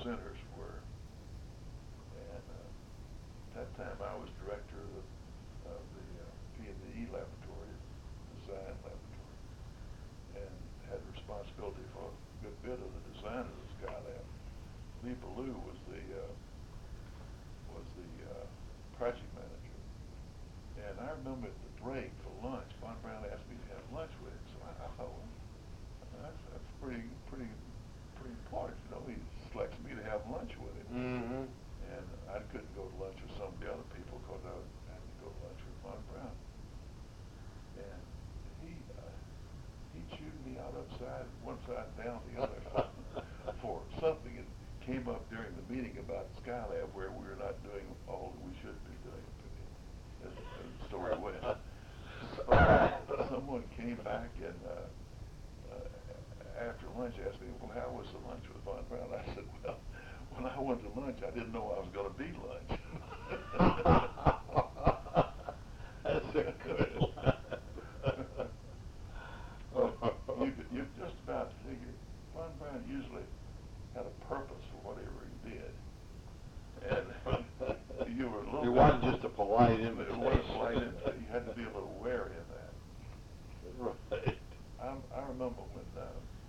centers were. And uh, at that time I was director of the, of the uh, P and E laboratory, design laboratory, and had responsibility for a good bit of the design of the Skylab. Lee Ballou was the uh, was the uh, project manager, and I remember at the break for lunch, Von Braun asked me to have lunch with him. So I, I thought, well, that's that's pretty pretty pretty important, you know. He selects me to have lunch with him, Mm-hmm. and I couldn't go to lunch with some of the other people because I had to go to lunch with Von Braun. And he uh, he chewed me out upside one side down the other for, for something that came up during the meeting about Skylab where we were not doing all that we should be doing, as, as the story went. So, someone came back and uh, uh, after lunch asked me, well, how was the lunch with Von Braun? I said, well, when I went to lunch, I didn't know I was going to be lunch. That's a good one. Well, you, you just about figure Von Braun usually had a purpose for whatever he did. And you were a little It bit, wasn't just a polite It invitation. wasn't polite invitation. You had to be a little wary of that. Right. I, I remember when uh,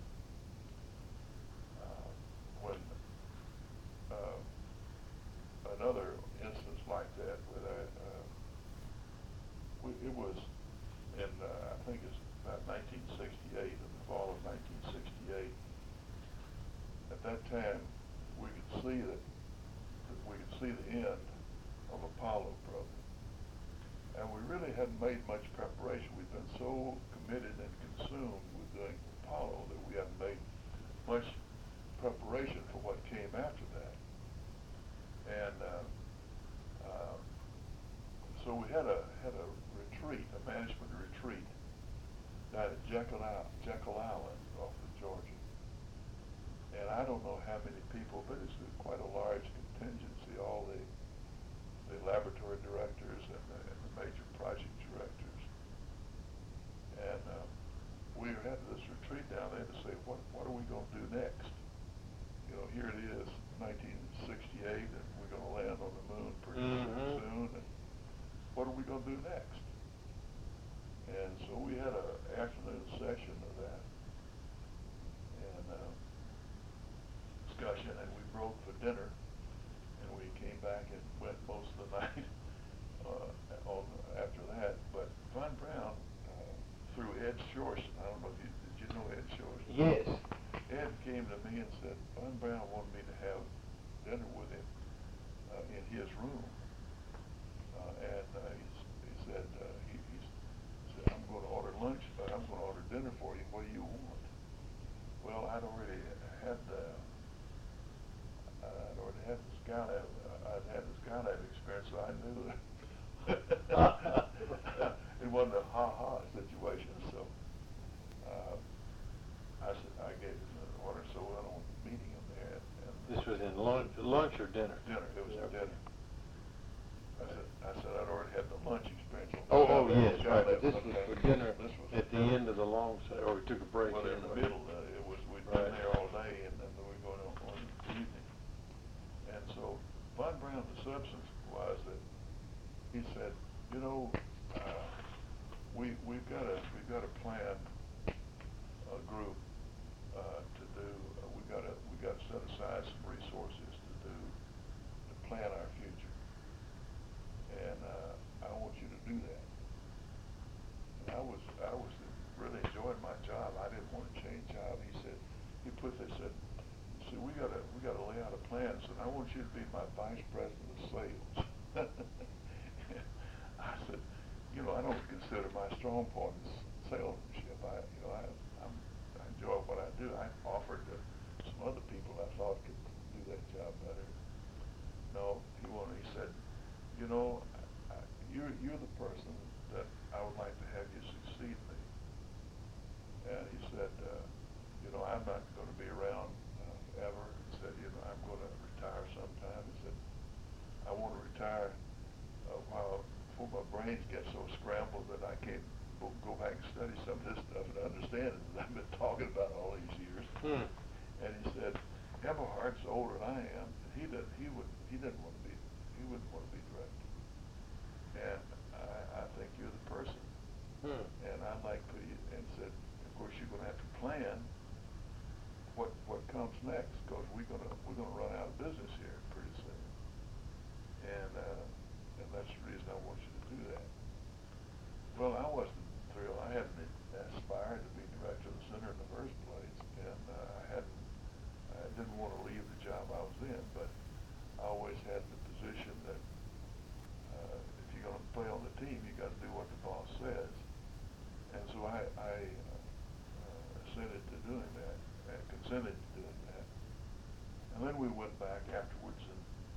uh, when uh, another instance like that, where I, uh, we, it was in uh, I think it's about nineteen sixty-eight, in the fall of nineteen sixty-eight. At that time, we could see that, that we could see the end of Apollo program, and we really hadn't made much preparation. We'd been so committed and consumed with doing Apollo that we hadn't made much preparation for what came after that. And uh, uh, so we had a had a retreat, a management retreat, down at Jekyll, Jekyll Island off of Georgia. And I don't know how many people, but it's quite a large contingency, all the the laboratory directors and the, and the major project directors. And uh, we had this retreat down there to say, what what are we going to do next? You know, here it is, nineteen sixty-eight, and we're going to land on the moon pretty Mm-hmm. soon, and what are we going to do next? And so we had an afternoon session of that, and uh, discussion, and we broke for dinner, and we came back and went most of the night uh, on after that. But Von Braun, uh, through Ed Shorsten, I don't know if you, did you know Ed Shorsten? Yes. Ed came to me and said, Von Braun wanted me to have dinner with him uh, in his room. Uh, and uh, he, he said, uh, he, he said, I'm going to order lunch, but I'm going to order dinner for you. What do you want? Well, I'd already had the, uh, I'd already had the Skylab, uh, I'd had the Skylab experience, so I knew that it wasn't a ha-ha situation. So uh, I said, I gave him an order, so I don't meeting him there. And This was in lunch, lunch or dinner? dinner. It was Yeah. a dinner. I said, I said I'd already had the lunch experience. Oh, oh, Skylab- yes, right, but Skylab, this was okay. for dinner This was at the end of the long, se- or we took a break. Well, in the anyway. middle, uh, it was, we'd Right. been there all day, and then we were going on, on the evening. And so, Von Braun, the substance was that he said, you know, uh, we, we've got a, we've got to plan a group, uh, to do, uh, we've got to, we've got to set aside some resources to do, to plan our future. And, uh, I want you to do that. And I was, I was really enjoying my job. I didn't want to change job. He said, he put this, said, see, we gotta, we gotta lay out a plan. So I want you to be my vice president of sales. I said, you know, I don't consider my strong point is salesmanship. I, you know, I, I'm, I enjoy what I do. I offered to some other people I thought could do that job better. No, he wanted, he said, you know, I, you're, you're the person that I would like to have you succeed me. And he said, uh, you know, I'm not going to be around uh, ever. He said, you know, I'm going to retire sometime. He said, I want to retire uh, while before my brains get so scrambled that I can't go, go back and study some of this stuff and understand it that I've been talking about all these years. Hmm. And he said, Eberhard's older than I am. He did. He would. He didn't want to be. He wouldn't want to be director. And I, I think you're the person. Hmm. And I'd like for you. And said, of course, you're going to have to plan what what comes next, because we're gonna we're gonna run out of business here pretty soon. And uh, and that's the reason I want you to do that. Well, I wasn't thrilled. I hadn't aspired to be director of the center in the first place, and uh, I hadn't. I didn't want to leave the job I was in, but I always had the position that uh, if you're going to play on the team, you got to do what the boss says. And so I, I uh, assented to doing that, and consented to doing that. And then we went back afterwards, and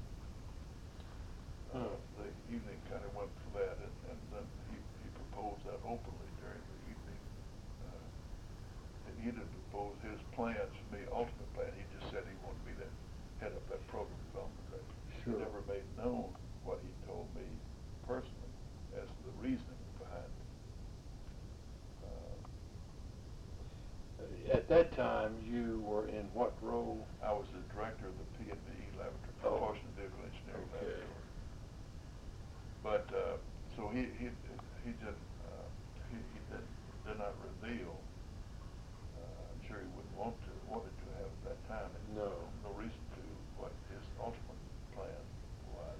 uh, Hmm. the evening kind of went for that, and, and then he, he proposed that openly during the evening. Uh, and he didn't propose his plans for me, ultimate plan. He just said he wanted me to head up that program development director. Sure. He never made known what he told me personally as to the reasoning behind it. Uh, At that time, you were in what role? I was the director of the P and D laboratory, Oh. propulsion vehicle engineering Okay. laboratory. But uh, so he he he did uh, he, he did did not reveal. Uh, I'm sure he wouldn't want to wanted to have at that time. And No. No reason to what his ultimate plan was.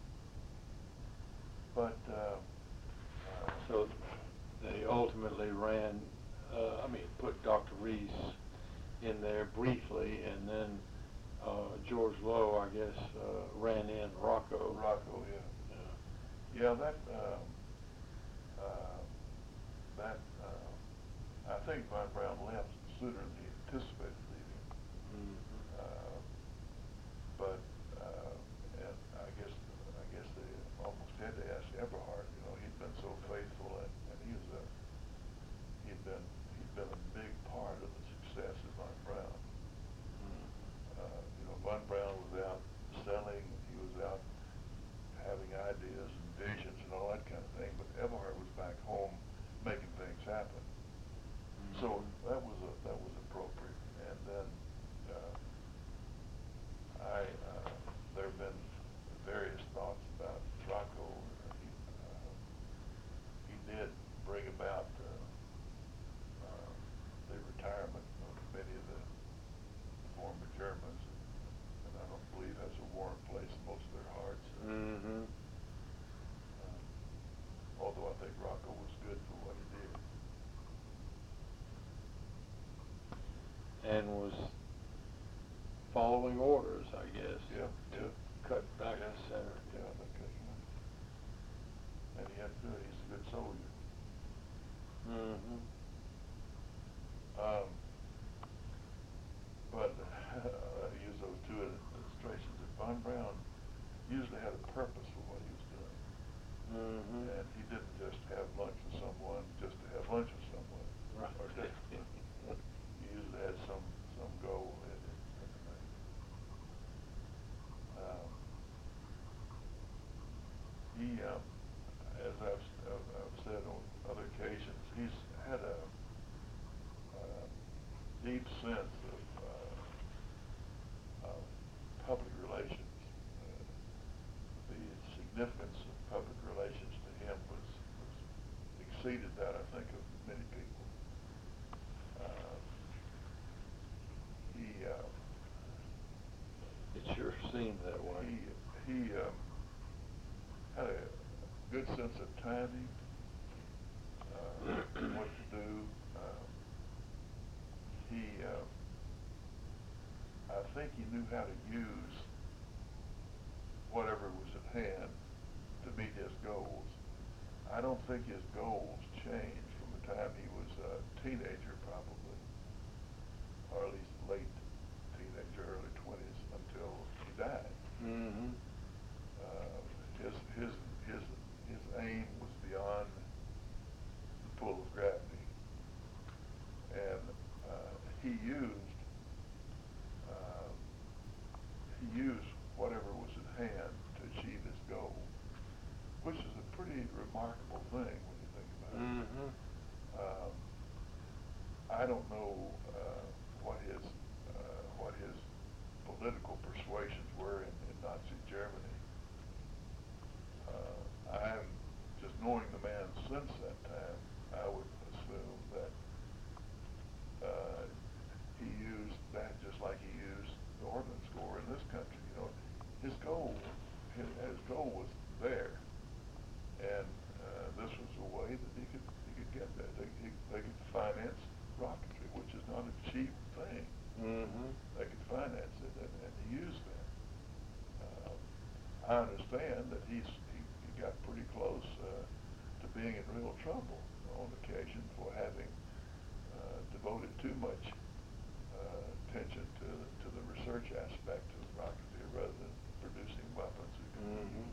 But uh, uh, So they ultimately ran, uh, I mean, put Doctor Reese in there briefly, and then uh, George Lowe, I guess, uh, ran in Rocco. Rocco, yeah. Yeah. Yeah, that, um, uh, that, uh, I think Von Braun left sooner than he anticipated leaving. Mm-hmm. Uh, but, uh, and I guess, I guess they almost had to ask Eberhard, you know, he'd been so faithful, and, and he was a, he'd been, he'd been a big part of the success of Von Braun. Mm-hmm. Uh, you know, Von Braun was out selling, he was out having ideas and visions and all that kind of thing, but Eberhard was back home making things happen. Mm-hmm. So that was a, that was appropriate. And then uh, I uh, there have been various thoughts about Rocco. He, uh, he did bring about uh, uh, the retirement of many of the former Germans, and I don't believe that's a warm place in most of their hearts. Mm-hmm. Uh, although I think Rocco was good for what he did. And was following orders, I guess. Yeah, to yeah. cut back Yeah, the center. yeah, because, you know, and he had to do it. He's a good soldier. Mm-hmm. Um, but uh, I use those two illustrations. That Von Braun usually had a purpose for what he was doing, Mm-hmm. and he didn't just have lunch with someone just to have lunch with someone. Right. Or just, he usually had some some goal in it. In the thing. Um, he, um, as I've, I've, I've said on other occasions, he's had a uh, deep sense of, uh, of public relations. Uh, the significance of public relations to him was, was exceeded that, I think, of many people. Uh, he uh, It sure seemed that way. he he um, had a good sense of timing, uh, what to do. Um, he, uh, I think he knew how to use whatever was at hand to meet his goals. I don't think his goals changed from the time he was a teenager, probably, or at least late teenager, early twenties, until he died. Mm-hmm. Uh, his his his his aim was beyond the pull of gravity, and uh, he used uh, he used whatever was at hand to achieve his goal, which is a pretty remarkable thing when you think about it. Mm-hmm. Um, I don't know uh, what his uh, what his knowing the man since that time, I would assume that uh, he used that just like he used the ordnance corps in this country. You know, his goal, his, his goal was there, and uh, this was a way that he could he could get that. They, he, they could finance rocketry, which is not a cheap thing. Mm-hmm. They could finance it, and, and he used that. Uh, I understand that he's he, he got pretty close uh, to being in real trouble on occasion for having uh, devoted too much uh, attention to to the research aspect of rocketry rather than producing weapons. Mm-hmm.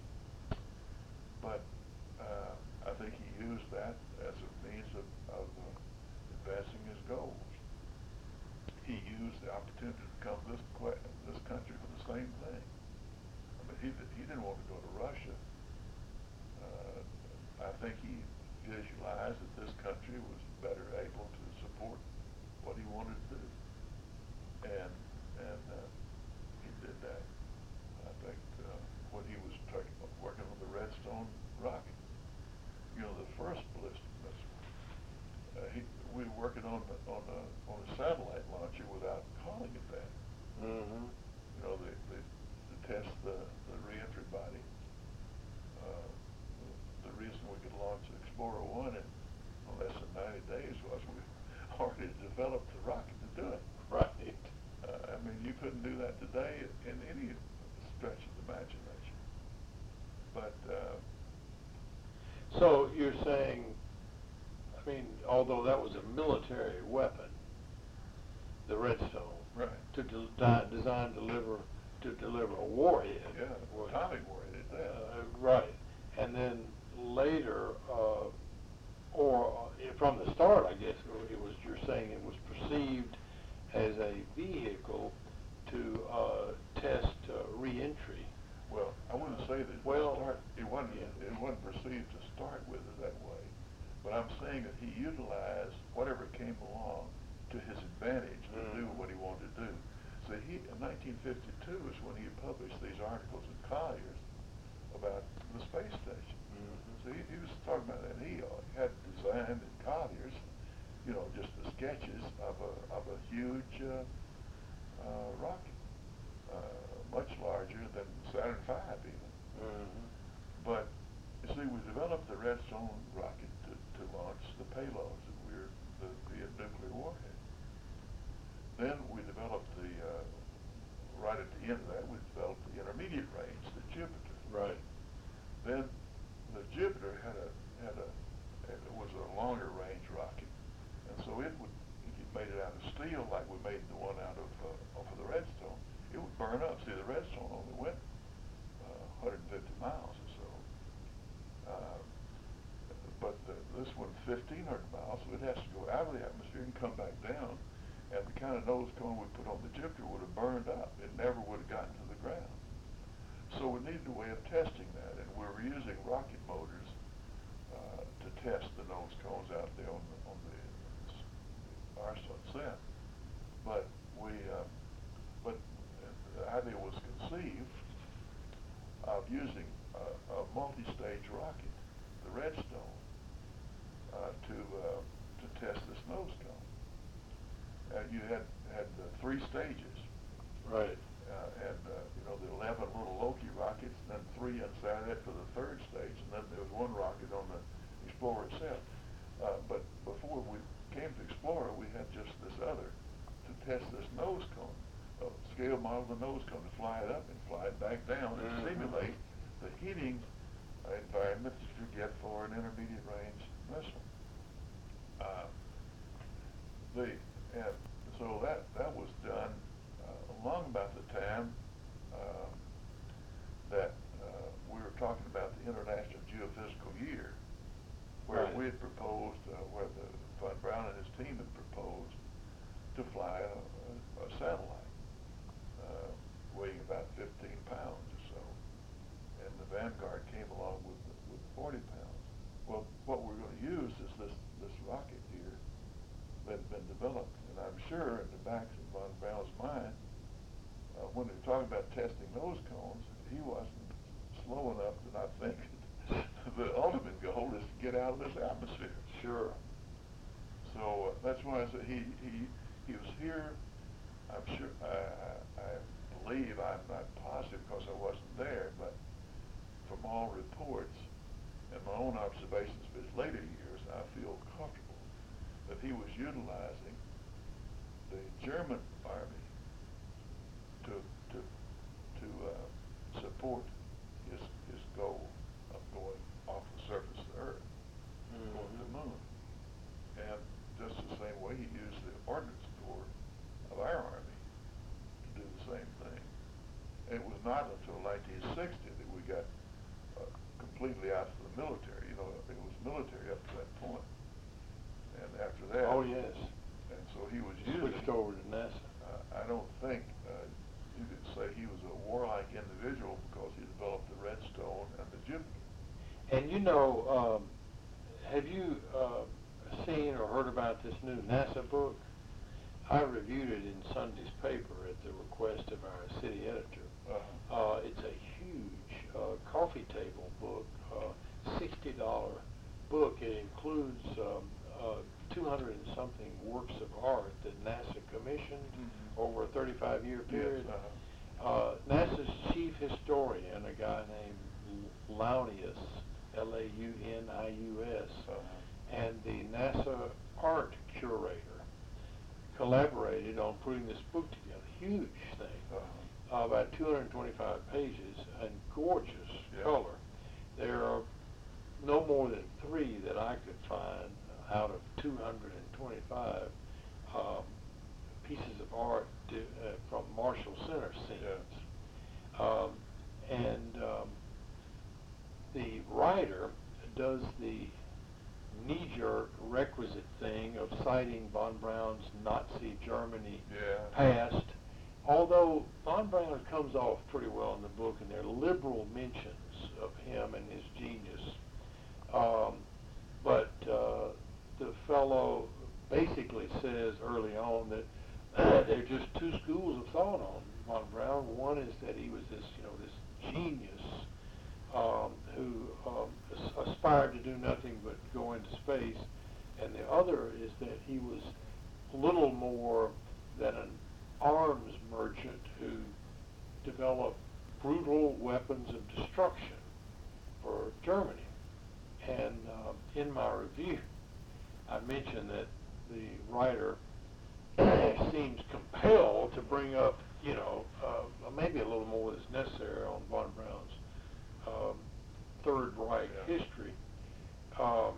But uh, I think he used that as a means of, of uh, advancing his goals. He used the opportunity to come to this que- this country for the same thing. I mean, he he didn't want to go to Russia. Uh, I think he visualized that this country was better able to support what he wanted to do, and and uh, he did that. I think uh, when he was talking about working on the Redstone rocket, you know, the first ballistic missile. Uh, he, we were working on the, on a on a satellite launcher without calling it that. Mm-hmm. You know, they, they to test the the reentry body. Uh, the, the reason we could launch Explorer One in less than ninety days was we already developed the rocket to do it. Right. Uh, I mean, you couldn't do that today in any stretch of the imagination. But uh, So you're saying, I mean, although that was a military weapon, the Redstone, right, to de- di- design, deliver, to deliver a warhead. yeah, was- atomic warhead at that. Uh, right, and then later, uh, or uh, from the start, I guess it was. You're saying it was perceived as a vehicle to uh, test uh, reentry. Well, I wouldn't say that it, Well, start, it wasn't yeah. it wasn't perceived to start with it that way, but I'm saying that he utilized whatever came along to his advantage to Mm. do what he wanted to do. So he, in nineteen fifty-two is when he published these articles in Collier's about the space station. Mm-hmm. So he, he was talking about that. He uh, had designed in Collier's, you know, just the sketches of a of a huge uh, uh, rocket, uh, much larger than Saturn five even. Mm-hmm. But you see, we developed the Redstone rocket to, to launch the payloads that we were the, the nuclear warhead. Then we developed the uh, right at the end of that, we developed the intermediate range, the Jupiter. Right. Then the Jupiter had a had a it was a longer range rocket, and so it would, if you made it out of steel like we made the one out of uh, off of the Redstone, it would burn up. See, the Redstone only went uh, one hundred fifty miles or so, uh, but the, this one fifteen hundred miles, so it has to go out of the atmosphere and come back down. And the kind of nose cone we put on the Jupiter would have burned up. It never would have gotten to the ground. So we needed a way of testing that, and we were using rocket motors uh, to test the nose cones out there on the, on the, the Arson set. But we, uh, but the idea was conceived of using a, a multi-stage rocket, the Redstone, uh, to uh, to test this nose cone. Uh, you had had uh, three stages. Right. Uh, and uh, you know, the eleven little Loki rockets, and then three inside that for the third stage, and then there was one rocket on the Explorer itself. Uh, but before we came to Explorer, we had just this other to test this nose cone, a scale model of the nose cone, to fly it up and fly it back down and Mm-hmm. simulate the heating uh, environment that you get for an intermediate range missile. Uh, the and so that that was done uh, along about the time uh, that uh, we were talking about the International Geophysical Year, where Right. we had proposed, uh, where the Von Braun and his team had proposed to fly a, a, a satellite uh, weighing about fifteen pounds or so, and the Vanguard came along with with forty pounds. Well, what we're going to use is this this rocket here that had been developed, and I'm sure in the back of Von Braun's mind, uh, when they were talking about testing nose cones, he wasn't slow enough to not think that the ultimate goal is to get out of this atmosphere. Sure. So uh, that's why I said he, he, he was here. I'm sure, I, I, I believe, I'm not positive because I wasn't there, but from all reports and my own observations of his later years, I feel comfortable that he was utilizing the German army to, to, to uh, support his, his goal of going off the surface of the earth, mm-hmm. going to the moon. And just the same way he used the Ordnance Corps of our Army to do the same thing. And it was not until nineteen sixty that we got uh, completely out of the military. You know, it was military up to that point. And after that... Oh, yes. And so he was using... Switched over to NASA. Uh, I don't think uh, you could say he was a warlike individual because he developed the Redstone and the Jupiter. And you know, um, have you uh, seen or heard about this new NASA book? I reviewed it in Sunday's paper at the request of our city editor. Uh-huh. Uh, it's a huge uh, coffee table book, uh, sixty dollar book. It includes um, uh, two hundred and something works of art that NASA commissioned mm-hmm. over a thirty-five year period. Yes, uh-huh. uh, NASA's chief historian, a guy named Launius, L A U N I U S, uh-huh. and the NASA art curator collaborated on putting this book together. Huge thing. Uh-huh. uh, about two hundred twenty-five pages and gorgeous yeah. color. There are no more than three that I could find out of two hundred twenty-five um, pieces of art to, uh, from Marshall Center scenes. Yeah. Um, and um, the writer does the knee-jerk requisite thing of citing von Braun's Nazi Germany yeah. past, although von Braun comes off pretty well in the book, and there are liberal mentions of him and his genius. Um, but uh, the fellow basically says early on that uh, there are just two schools of thought on von Braun. One is that he was this, you know, this genius um, who um, as- aspired to do nothing but go into space, and the other is that he was little more than an arms merchant who developed brutal weapons of destruction for Germany. And um, in my review, I mentioned that the writer seems compelled to bring up, you know, uh, maybe a little more is necessary on von Braun's um, Third Reich yeah. history, um,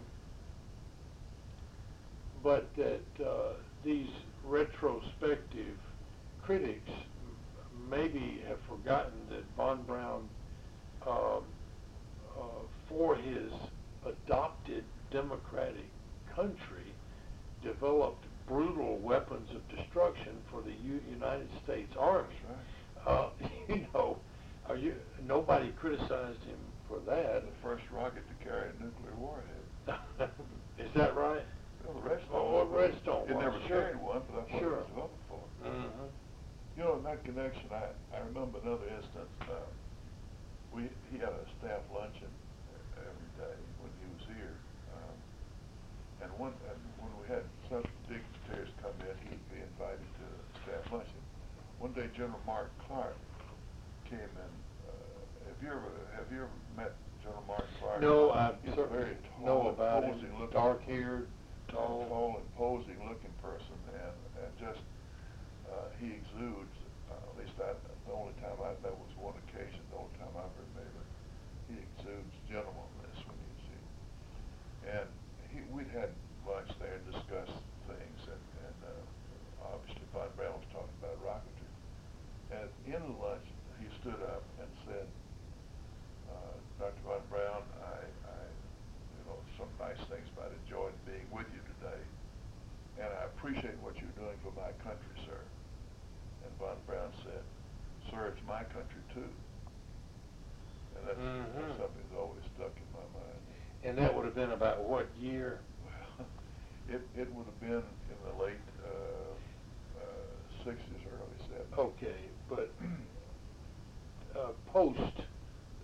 but that uh, these retrospective critics m- maybe have forgotten that von Braun, um, uh, for his adopted democratic country, developed brutal weapons of destruction for the U- United States Army. Right. Uh, you know, are you, nobody criticized him for that. The first rocket to carry a nuclear warhead. Is that right? Well, the Redstone. Oh, well, Redstone. It was. never sure. carried one, but that's what sure. it was developed for. Mm-hmm. You know, in that connection, I, I remember another instance. Uh, we he had a staff luncheon every day when he was here, um, and one and when we had some dignitaries come in, he'd be invited to the staff luncheon. One day, General Mark Clark came in. Uh, have you ever have you ever met General Mark Clark? No, I certainly know about him. Dark-haired, tall, tall, imposing-looking person, and and just uh, he exudes. Uh, at least I, the only time I that was one occasion. The only time I've ever met him, he exudes gentlemanliness when you see him. And he, we'd had lunch there and discussed things, and, and uh, obviously von Braun was talking about rocketry. And at the end of the lunch, he stood up and said, uh, Doctor von Braun, I, I, you know, some nice things about enjoying being with you today, and I appreciate what you're doing for my country, sir. And von Braun said, sir, it's my country too. And that's, mm-hmm. that's something that's always stuck in my mind. And that would have been about what year? Well, it, it would have been in the late uh, uh, sixties, early seventies. Okay, but uh, post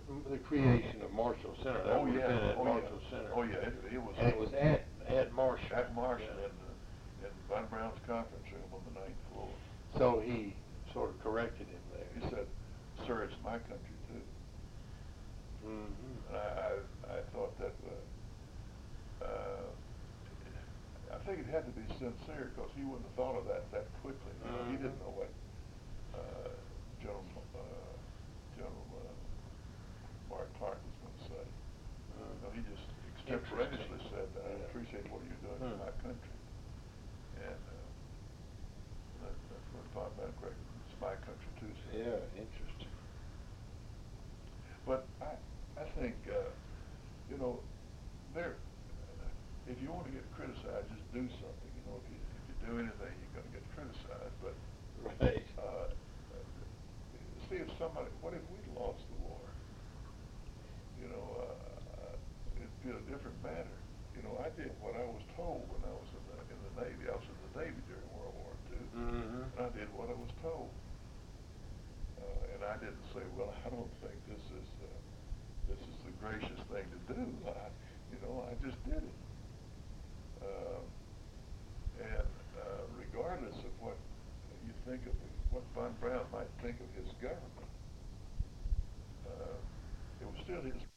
the creation of Marshall Center. That Oh, would yeah, have been at oh, Marshall yeah. Center. Oh, yeah, it, it was. And it was at, at Marshall. At Marshall, Yeah. in, the- in Von Braun's conference room on the ninth floor. So he sort of corrected him there. He said, "Sir, it's my country too." Mm-hmm. And I, I, I thought that, uh, uh, I think it had to be sincere, because he wouldn't have thought of that that quickly. You know, he didn't know what, uh, General, uh, General, uh, Mark Clark was gonna say. Uh, No, he just extemporaneously said, "I Yeah. appreciate what you're doing in Hmm. my country." And, uh, that, that's what Von Braun corrected, "It's my country too, sir." Yeah, interesting. But I, I think, uh, you know, there, if you want to get criticized, just do something. You know, if you, if you do anything, you're gonna get criticized. But, Right. uh, see if somebody, what if we'd lost the war? You know, uh, it'd be a different matter. You know, I did what I was told when I was in the, in the Navy. I was in the Navy during World War Two. Mm-hmm. And I did what I was told. Uh, and I didn't say, well, I don't think this is, uh, this is the gracious thing to do. I, you know, I just did it. Uh, and uh, regardless of what you think of, what Von Braun might think of his government, uh, it was still his